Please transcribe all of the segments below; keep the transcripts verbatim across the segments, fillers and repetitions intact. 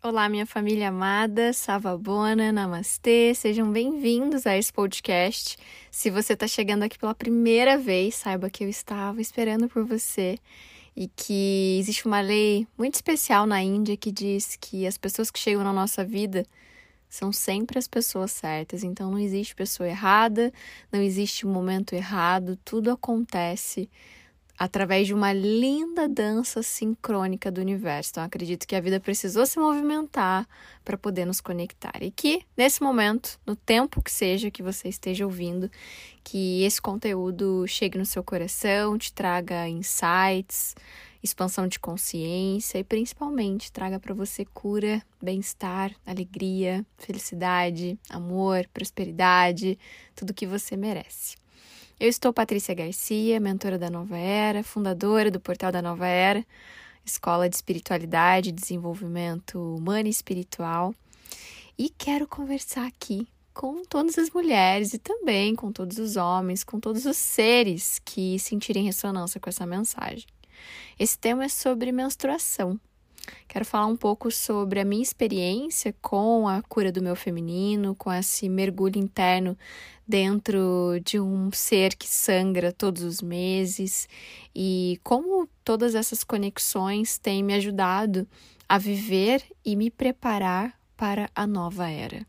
Olá, minha família amada, Savabona, Namastê, sejam bem-vindos a esse podcast. Se você está chegando aqui pela primeira vez, saiba que eu estava esperando por você e que existe uma lei muito especial na Índia que diz que as pessoas que chegam na nossa vida são sempre as pessoas certas. Então não existe pessoa errada, não existe momento errado, tudo acontece através de uma linda dança sincrônica do universo. Então, acredito que a vida precisou se movimentar para poder nos conectar. E que, nesse momento, no tempo que seja que você esteja ouvindo, que esse conteúdo chegue no seu coração, te traga insights, expansão de consciência e, principalmente, traga para você cura, bem-estar, alegria, felicidade, amor, prosperidade, tudo que você merece. Eu estou Patrícia Garcia, mentora da Nova Era, fundadora do Portal da Nova Era, Escola de Espiritualidade e Desenvolvimento Humano e Espiritual, e quero conversar aqui com todas as mulheres e também com todos os homens, com todos os seres que sentirem ressonância com essa mensagem. Esse tema é sobre menstruação. Quero falar um pouco sobre a minha experiência com a cura do meu feminino, com esse mergulho interno dentro de um ser que sangra todos os meses e como todas essas conexões têm me ajudado a viver e me preparar para a nova era.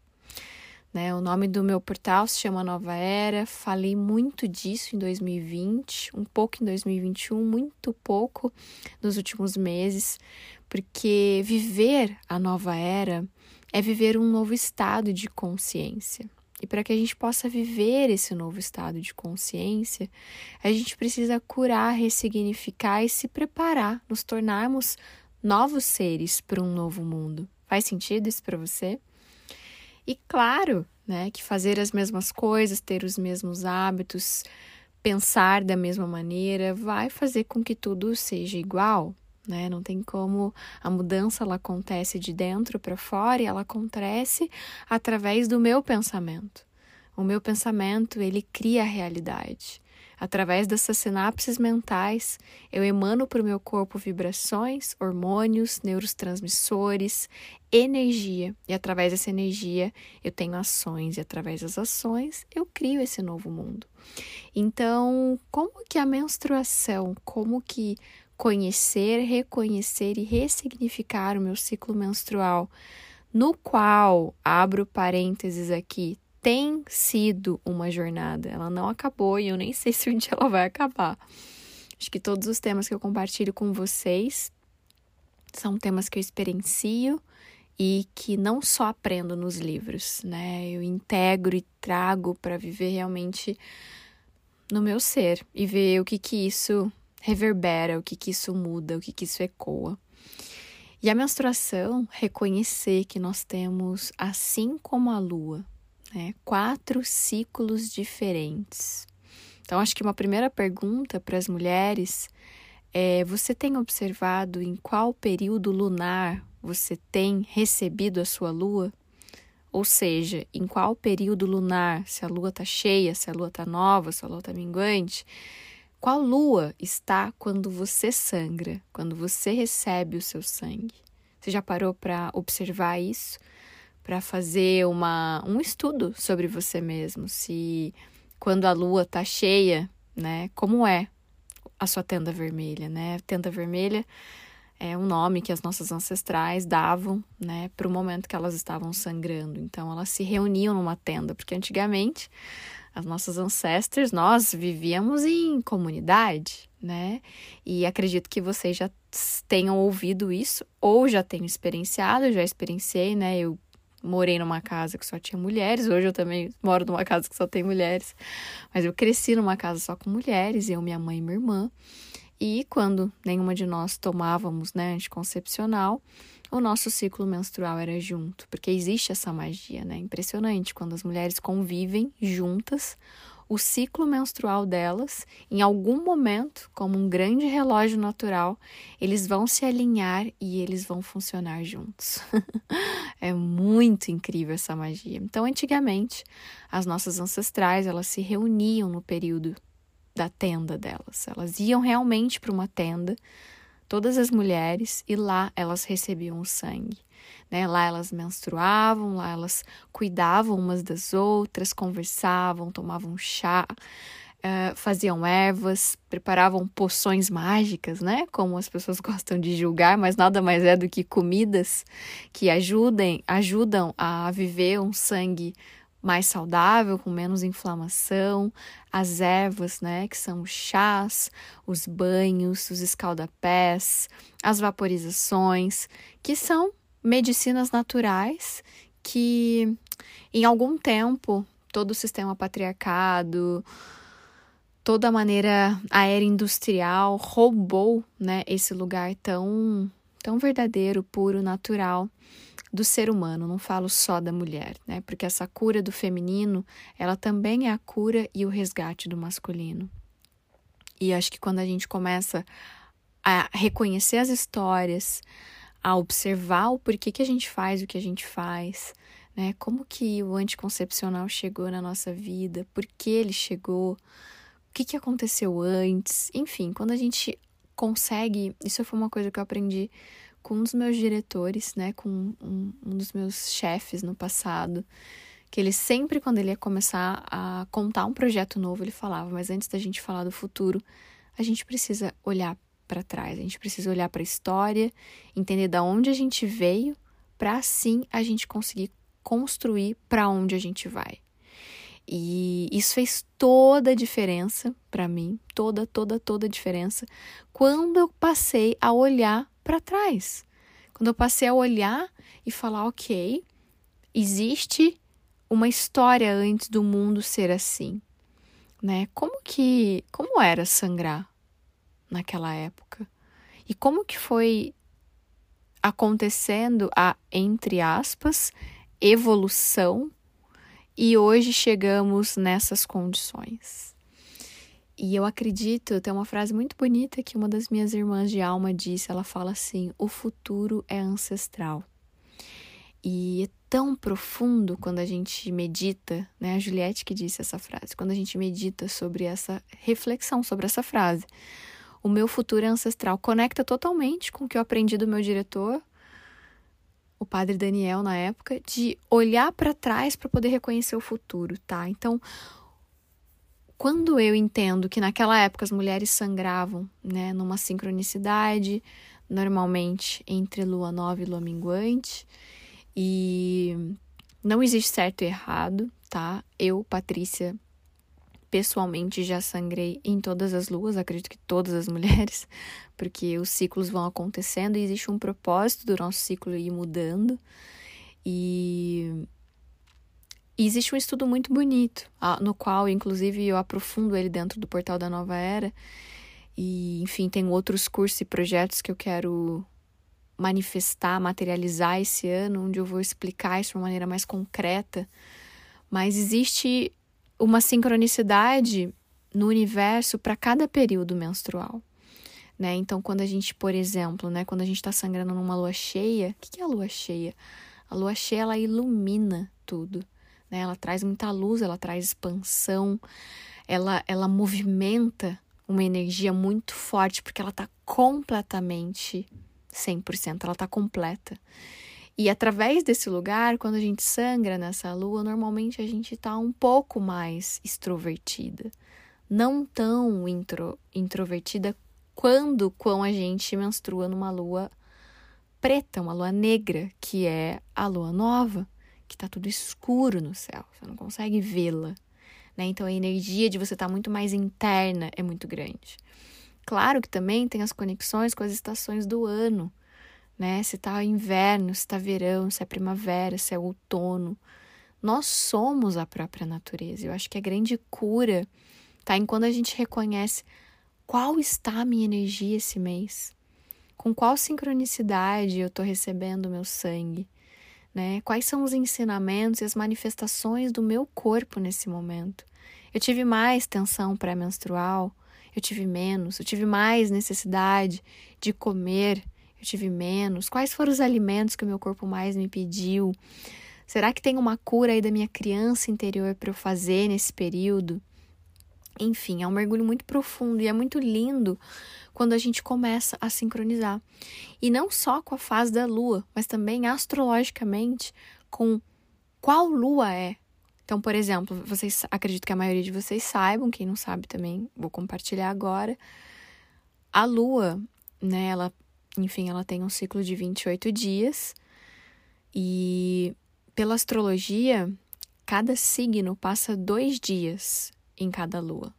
Né, o nome do meu portal se chama Nova Era, falei muito disso em dois mil e vinte, um pouco em dois mil e vinte e um, muito pouco nos últimos meses, porque viver a nova era é viver um novo estado de consciência. E para que a gente possa viver esse novo estado de consciência, a gente precisa curar, ressignificar e se preparar, nos tornarmos novos seres para um novo mundo. Faz sentido isso para você? E claro, né, que fazer as mesmas coisas, ter os mesmos hábitos, pensar da mesma maneira, vai fazer com que tudo seja igual, né? Não tem como a mudança, ela acontece de dentro para fora e ela acontece através do meu pensamento. O meu pensamento, ele cria a realidade. Através dessas sinapses mentais, eu emano para o meu corpo vibrações, hormônios, neurotransmissores, energia. E através dessa energia, eu tenho ações. E através das ações, eu crio esse novo mundo. Então, como que a menstruação, como que conhecer, reconhecer e ressignificar o meu ciclo menstrual, no qual, abro parênteses aqui, tem sido uma jornada, ela não acabou e eu nem sei se um dia ela vai acabar. Acho que todos os temas que eu compartilho com vocês são temas que eu experiencio e que não só aprendo nos livros, né? Eu integro e trago para viver realmente no meu ser e ver o que que isso reverbera, o que que isso muda, o que que isso ecoa. E a menstruação, reconhecer que nós temos, assim como a lua, né, quatro ciclos diferentes. Então, acho que uma primeira pergunta para as mulheres é: você tem observado em qual período lunar você tem recebido a sua lua? Ou seja, em qual período lunar, se a lua está cheia, se a lua está nova, se a lua está minguante, qual lua está quando você sangra, quando você recebe o seu sangue? Você já parou para observar isso? Para fazer uma, um estudo sobre você mesmo, se quando a lua está cheia, né, como é a sua tenda vermelha, né? Tenda vermelha é um nome que as nossas ancestrais davam, né, para o momento que elas estavam sangrando. Então, elas se reuniam numa tenda, porque antigamente as nossas ancestras, nós vivíamos em comunidade, né? E acredito que vocês já tenham ouvido isso ou já tenham experienciado, eu já experienciei, né? Eu morei numa casa que só tinha mulheres, hoje eu também moro numa casa que só tem mulheres, mas eu cresci numa casa só com mulheres, eu, minha mãe e minha irmã, e quando nenhuma de nós tomávamos, né, anticoncepcional, o nosso ciclo menstrual era junto, porque existe essa magia, né, impressionante, quando as mulheres convivem juntas, o ciclo menstrual delas, em algum momento, como um grande relógio natural, eles vão se alinhar e eles vão funcionar juntos. É muito incrível essa magia. Então, antigamente, as nossas ancestrais, elas se reuniam no período da tenda delas. Elas iam realmente para uma tenda, todas as mulheres, e lá elas recebiam o sangue. Né? Lá elas menstruavam, lá elas cuidavam umas das outras, conversavam, tomavam chá, uh, faziam ervas, preparavam poções mágicas, né? Como as pessoas gostam de julgar, mas nada mais é do que comidas que ajudem, ajudam a viver um sangue mais saudável, com menos inflamação, as ervas, né, que são os chás, os banhos, os escaldapés, as vaporizações, que são medicinas naturais que, em algum tempo, todo o sistema patriarcado, toda a maneira aérea industrial roubou, né, esse lugar tão, tão verdadeiro, puro, natural do ser humano. Não falo só da mulher, né, porque essa cura do feminino, ela também é a cura e o resgate do masculino. E acho que quando a gente começa a reconhecer as histórias, a observar o porquê que a gente faz o que a gente faz, né? Como que o anticoncepcional chegou na nossa vida, por que ele chegou, o que, que aconteceu antes, enfim, quando a gente consegue, isso foi uma coisa que eu aprendi com um dos meus diretores, né, com um, um dos meus chefes no passado, que ele sempre, quando ele ia começar a contar um projeto novo, ele falava, mas antes da gente falar do futuro, a gente precisa olhar para trás, a gente precisa olhar para a história, entender de onde a gente veio, para assim a gente conseguir construir para onde a gente vai. E isso fez toda a diferença para mim, toda, toda, toda a diferença, quando eu passei a olhar para trás. Quando eu passei a olhar e falar, ok, existe uma história antes do mundo ser assim, né? Como que, como era sangrar naquela época? E como que foi acontecendo a, entre aspas, evolução, e hoje chegamos nessas condições. E eu acredito, tem uma frase muito bonita que uma das minhas irmãs de alma disse, ela fala assim, o futuro é ancestral. E é tão profundo quando a gente medita, né? A Juliette que disse essa frase, quando a gente medita sobre essa reflexão, sobre essa frase. O meu futuro é ancestral, conecta totalmente com o que eu aprendi do meu diretor, o padre Daniel na época, de olhar para trás para poder reconhecer o futuro, tá? Então, quando eu entendo que naquela época as mulheres sangravam, né, numa sincronicidade, normalmente entre lua nova e lua minguante, e não existe certo e errado, tá? Eu, Patrícia, pessoalmente já sangrei em todas as luas, acredito que todas as mulheres, porque os ciclos vão acontecendo e existe um propósito do nosso ciclo ir mudando. E, e existe um estudo muito bonito, no qual, inclusive, eu aprofundo ele dentro do Portal da Nova Era. E, enfim, tem outros cursos e projetos que eu quero manifestar, materializar esse ano, onde eu vou explicar isso de uma maneira mais concreta. Mas existe uma sincronicidade no universo para cada período menstrual, né? Então, quando a gente, por exemplo, né, quando a gente está sangrando numa lua cheia, o que, que é a lua cheia? A lua cheia, ela ilumina tudo, né? Ela traz muita luz, ela traz expansão, ela, ela movimenta uma energia muito forte, porque ela está completamente cem por cento, ela está completa. E através desse lugar, quando a gente sangra nessa lua, normalmente a gente está um pouco mais extrovertida. Não tão intro, introvertida quando, quando a gente menstrua numa lua preta, uma lua negra, que é a lua nova, que está tudo escuro no céu, você não consegue vê-la, né? Então a energia de você estar tá muito mais interna é muito grande. Claro que também tem as conexões com as estações do ano, né? Se tá inverno, se tá verão, se é primavera, se é outono. Nós somos a própria natureza. Eu acho que a grande cura tá em quando a gente reconhece qual está a minha energia esse mês, com qual sincronicidade eu tô recebendo o meu sangue, né? Quais são os ensinamentos e as manifestações do meu corpo nesse momento. Eu tive mais tensão pré-menstrual, eu tive menos, eu tive mais necessidade de comer, eu tive menos. Quais foram os alimentos que o meu corpo mais me pediu? Será que tem uma cura aí da minha criança interior para eu fazer nesse período? Enfim, é um mergulho muito profundo e é muito lindo quando a gente começa a sincronizar. E não só com a fase da lua, mas também astrologicamente com qual lua é. Então, por exemplo, vocês, acredito que a maioria de vocês saibam, quem não sabe também vou compartilhar agora. A lua, né, ela, enfim, ela tem um ciclo de vinte e oito dias e pela astrologia, cada signo passa dois dias em cada lua.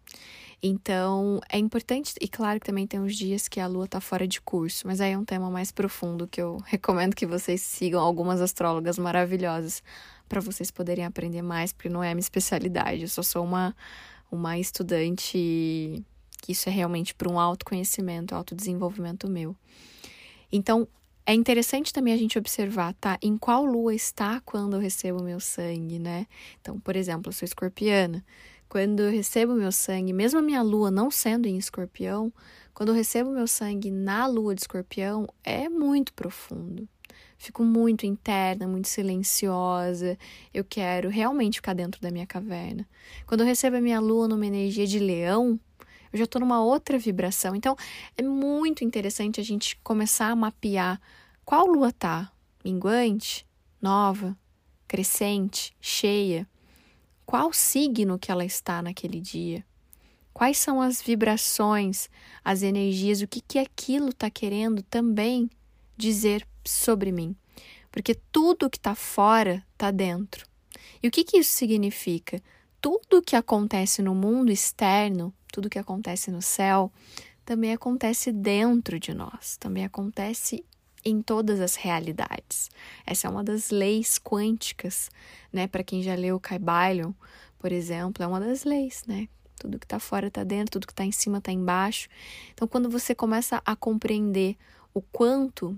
Então, é importante, e claro que também tem uns dias que a lua tá fora de curso, mas aí é um tema mais profundo que eu recomendo que vocês sigam algumas astrólogas maravilhosas para vocês poderem aprender mais, porque não é a minha especialidade, eu só sou uma, uma estudante que isso é realmente para um autoconhecimento, autodesenvolvimento meu. Então, é interessante também a gente observar, tá? Em qual lua está quando eu recebo o meu sangue, né? Então, por exemplo, eu sou escorpiana. Quando eu recebo meu sangue, mesmo a minha lua não sendo em escorpião, quando eu recebo meu sangue na lua de escorpião, é muito profundo. Fico muito interna, muito silenciosa. Eu quero realmente ficar dentro da minha caverna. Quando eu recebo a minha lua numa energia de leão, eu já estou numa outra vibração. Então, é muito interessante a gente começar a mapear qual lua tá, minguante, nova, crescente, cheia. Qual signo que ela está naquele dia? Quais são as vibrações, as energias, o que, que aquilo está querendo também dizer sobre mim? Porque tudo que está fora está dentro. E o que, que isso significa? Tudo que acontece no mundo externo, tudo que acontece no céu, também acontece dentro de nós, também acontece em todas as realidades. Essa é uma das leis quânticas, né? Para quem já leu Kybalion, por exemplo, é uma das leis, né? Tudo que está fora está dentro, tudo que está em cima está embaixo. Então, quando você começa a compreender o quanto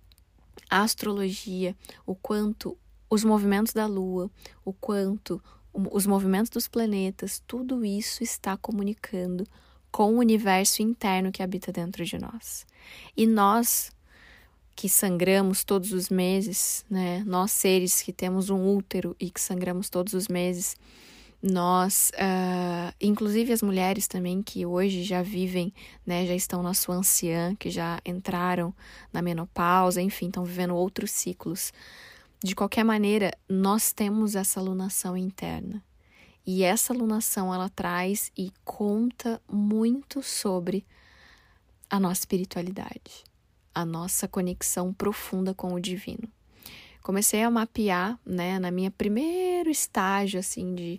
a astrologia, o quanto os movimentos da Lua, o quanto os movimentos dos planetas, tudo isso está comunicando com o universo interno que habita dentro de nós. E nós que sangramos todos os meses, né? Nós seres que temos um útero e que sangramos todos os meses, nós, uh, inclusive as mulheres também que hoje já vivem, né? Já estão na sua anciã, que já entraram na menopausa, enfim, estão vivendo outros ciclos. De qualquer maneira, nós temos essa alunação interna. E essa alunação, ela traz e conta muito sobre a nossa espiritualidade, a nossa conexão profunda com o divino. Comecei a mapear, né, na minha primeiro estágio, assim, de,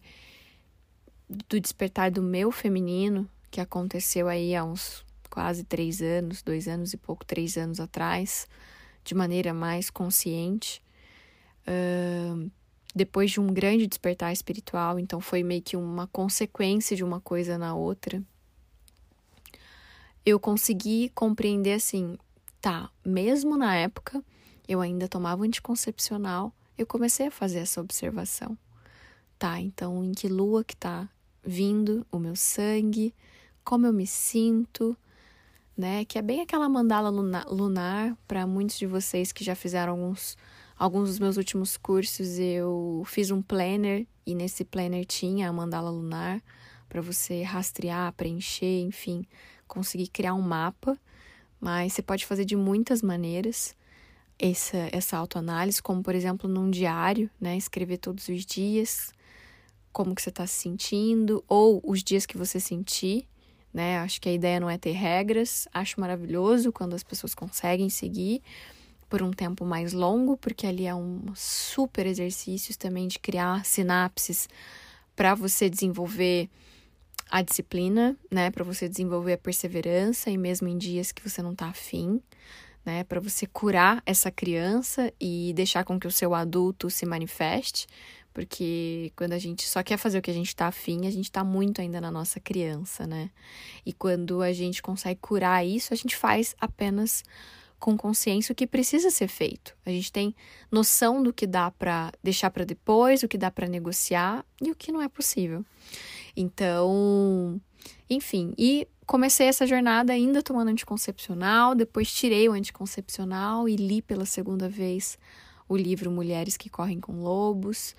do despertar do meu feminino, que aconteceu aí há uns quase três anos, dois anos e pouco, três anos atrás, de maneira mais consciente. Uh, depois de um grande despertar espiritual, então foi meio que uma consequência de uma coisa na outra, eu consegui compreender assim, tá, mesmo na época, eu ainda tomava anticoncepcional, eu comecei a fazer essa observação. Tá, então em que lua que tá vindo o meu sangue, como eu me sinto, né? Que é bem aquela mandala luna- lunar, para muitos de vocês que já fizeram alguns, alguns dos meus últimos cursos, eu fiz um planner, e nesse planner tinha a mandala lunar, para você rastrear, preencher, enfim, conseguir criar um mapa. Mas você pode fazer de muitas maneiras essa, essa autoanálise, como, por exemplo, num diário, né? Escrever todos os dias como que você está se sentindo, ou os dias que você sentir, né? Acho que a ideia não é ter regras. Acho maravilhoso quando as pessoas conseguem seguir por um tempo mais longo, porque ali é um super exercício também de criar sinapses para você desenvolver a disciplina, né, para você desenvolver a perseverança e mesmo em dias que você não tá afim, né, para você curar essa criança e deixar com que o seu adulto se manifeste, porque quando a gente só quer fazer o que a gente tá afim, a gente tá muito ainda na nossa criança, né, e quando a gente consegue curar isso, a gente faz apenas com consciência o que precisa ser feito. A gente tem noção do que dá para deixar para depois, o que dá para negociar e o que não é possível. Então, enfim, e comecei essa jornada ainda tomando anticoncepcional, depois tirei o anticoncepcional e li pela segunda vez o livro Mulheres que Correm com Lobos,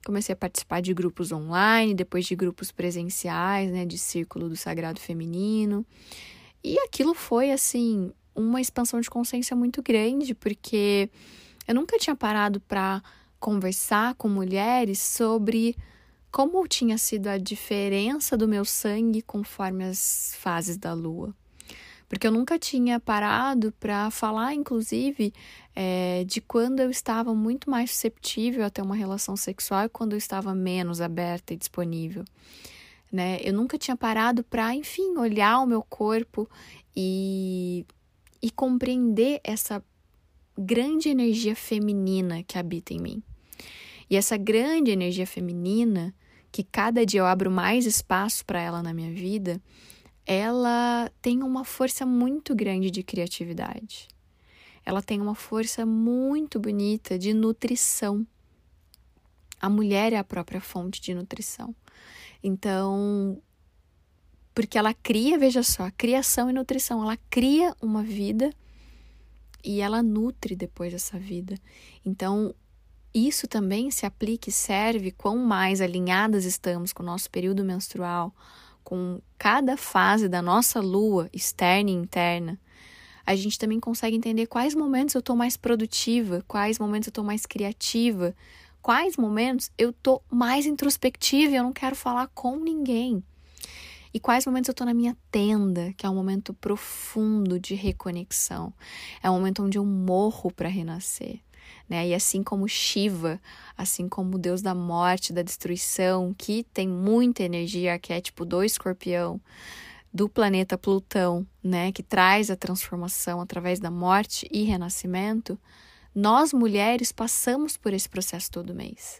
Comecei a participar de grupos online, depois de grupos presenciais, né, de Círculo do Sagrado Feminino. E aquilo foi, assim, uma expansão de consciência muito grande, porque eu nunca tinha parado para conversar com mulheres sobre como tinha sido a diferença do meu sangue conforme as fases da lua. Porque eu nunca tinha parado para falar, inclusive, é, de quando eu estava muito mais susceptível a ter uma relação sexual e quando eu estava menos aberta e disponível, né? Eu nunca tinha parado para, enfim, olhar o meu corpo e, e compreender essa grande energia feminina que habita em mim. E essa grande energia feminina, que cada dia eu abro mais espaço para ela na minha vida, ela tem uma força muito grande de criatividade. Ela tem uma força muito bonita de nutrição. A mulher é a própria fonte de nutrição. Então, porque ela cria, veja só, criação e nutrição. Ela cria uma vida e ela nutre depois dessa vida. Então, isso também se aplica e serve quão mais alinhadas estamos com o nosso período menstrual, com cada fase da nossa lua, externa e interna, a gente também consegue entender quais momentos eu estou mais produtiva, quais momentos eu estou mais criativa, quais momentos eu estou mais introspectiva e eu não quero falar com ninguém. E quais momentos eu estou na minha tenda, que é um momento profundo de reconexão. É um momento onde eu morro para renascer. Né? E assim como Shiva, assim como o deus da morte, da destruição, que tem muita energia, arquétipo do escorpião, do planeta Plutão, né? Que traz a transformação através da morte e renascimento, nós mulheres passamos por esse processo todo mês.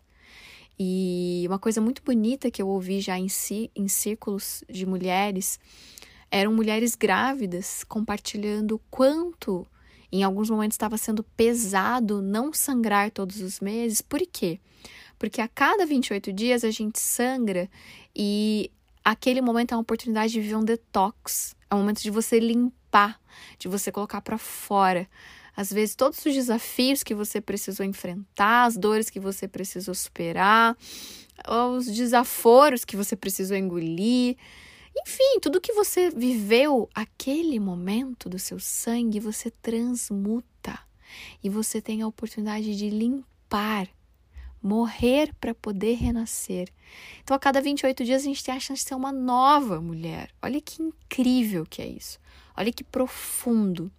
E uma coisa muito bonita que eu ouvi já em, si, em círculos de mulheres, eram mulheres grávidas compartilhando o quanto em alguns momentos estava sendo pesado não sangrar todos os meses. Por quê? Porque a cada vinte e oito dias a gente sangra e aquele momento é uma oportunidade de viver um detox. É um momento de você limpar, de você colocar para fora. Às vezes todos os desafios que você precisou enfrentar, as dores que você precisou superar, os desaforos que você precisou engolir. Enfim, tudo que você viveu, aquele momento do seu sangue, você transmuta. E você tem a oportunidade de limpar, morrer para poder renascer. Então, a cada vinte e oito dias, a gente tem a chance de ser uma nova mulher. Olha que incrível que é isso. Olha que profundo.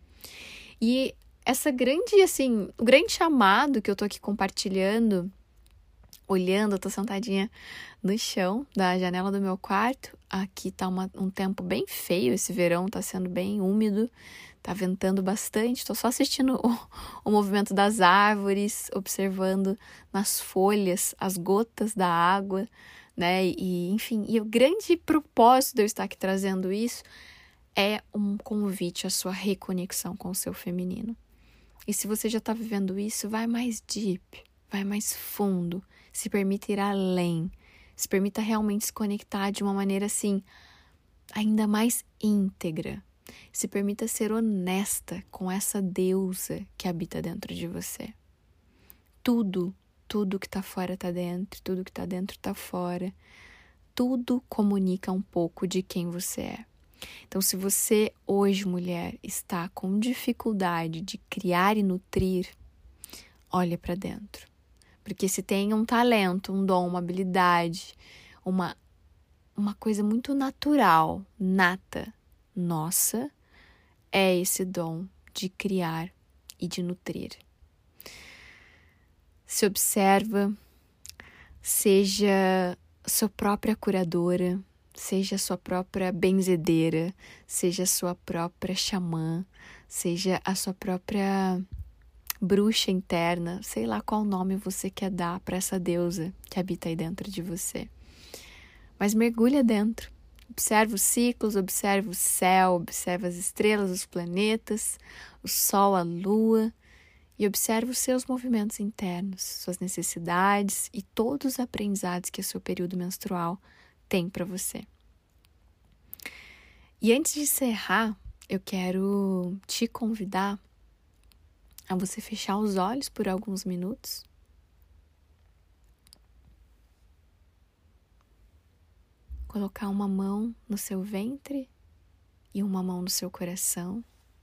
E essa grande, assim, o grande chamado que eu tô aqui compartilhando, olhando, eu tô sentadinha no chão da janela do meu quarto. Aqui tá uma, um tempo bem feio, esse verão tá sendo bem úmido, tá ventando bastante. Tô só assistindo o, o movimento das árvores, observando nas folhas as gotas da água, né? E, enfim, e o grande propósito de eu estar aqui trazendo isso é um convite à sua reconexão com o seu feminino. E se você já tá vivendo isso, vai mais deep, vai mais fundo, se permita ir além. Se permita realmente se conectar de uma maneira assim, ainda mais íntegra. Se permita ser honesta com essa deusa que habita dentro de você. Tudo, tudo que está fora está dentro, tudo que está dentro está fora. Tudo comunica um pouco de quem você é. Então, se você hoje, mulher, está com dificuldade de criar e nutrir, olha para dentro. Porque se tem um talento, um dom, uma habilidade, uma, uma coisa muito natural, nata, nossa, é esse dom de criar e de nutrir. Se observa, seja sua própria curadora, seja sua própria benzedeira, seja sua própria xamã, seja a sua própria bruxa interna, sei lá qual nome você quer dar para essa deusa que habita aí dentro de você. Mas mergulha dentro, observa os ciclos, observa o céu, observa as estrelas, os planetas, o sol, a lua, e observa os seus movimentos internos, suas necessidades e todos os aprendizados que o seu período menstrual tem para você. E antes de encerrar, eu quero te convidar a você fechar os olhos por alguns minutos colocar uma mão no seu ventre e uma mão no seu coração.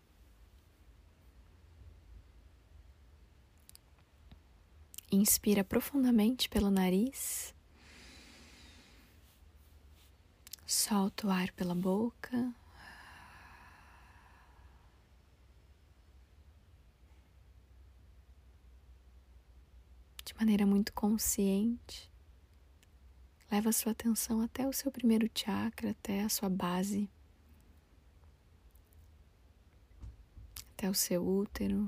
Inspira profundamente pelo nariz. Solta o ar pela boca. De maneira muito consciente, leva a sua atenção até o seu primeiro chakra, até a sua base, até o seu útero.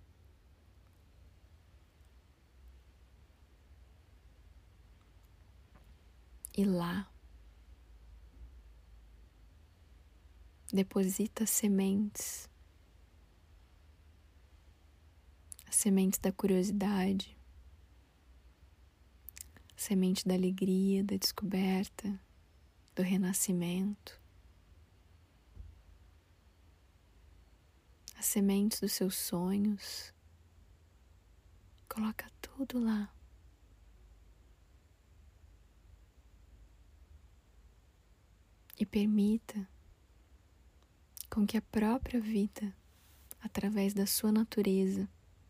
E lá, deposita sementes, as sementes da curiosidade, a semente da alegria, da descoberta, do renascimento, as sementes dos seus sonhos. Coloca tudo lá. E permita com que a própria vida, através da sua natureza,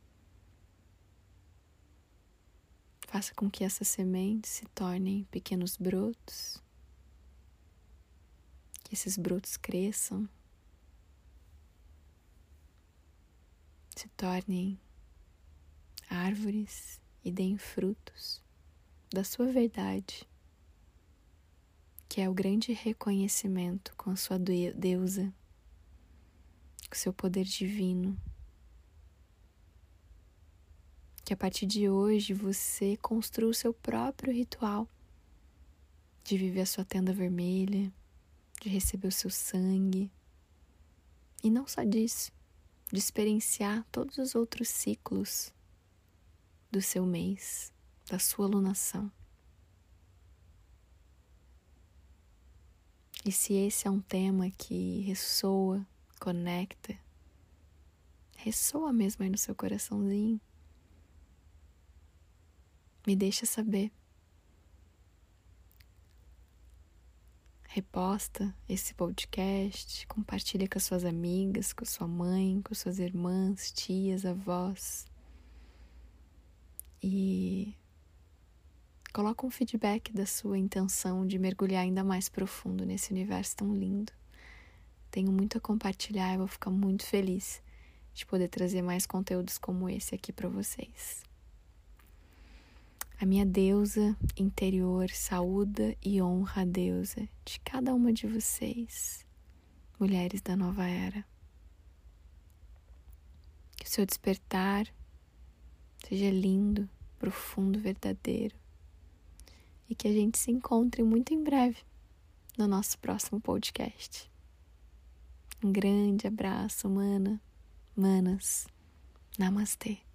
faça com que essas sementes se tornem pequenos brotos, que esses brotos cresçam, se tornem árvores e deem frutos da sua verdade, que é o grande reconhecimento com a sua deusa, com o seu poder divino. Que a partir de hoje você construa o seu próprio ritual de viver a sua tenda vermelha, de receber o seu sangue. E não só disso, de experienciar todos os outros ciclos do seu mês, da sua lunação. E se esse é um tema que ressoa, conecta, ressoa mesmo aí no seu coraçãozinho, me deixa saber. Reposta esse podcast, compartilha com as suas amigas, com sua mãe, com suas irmãs, tias, avós. E coloca um feedback da sua intenção de mergulhar ainda mais profundo nesse universo tão lindo. Tenho muito a compartilhar, eu vou ficar muito feliz de poder trazer mais conteúdos como esse aqui para vocês. A minha deusa interior saúda e honra a deusa de cada uma de vocês, mulheres da nova era. Que o seu despertar seja lindo, profundo, verdadeiro. E que a gente se encontre muito em breve no nosso próximo podcast. Um grande abraço, mana, manas. Namastê.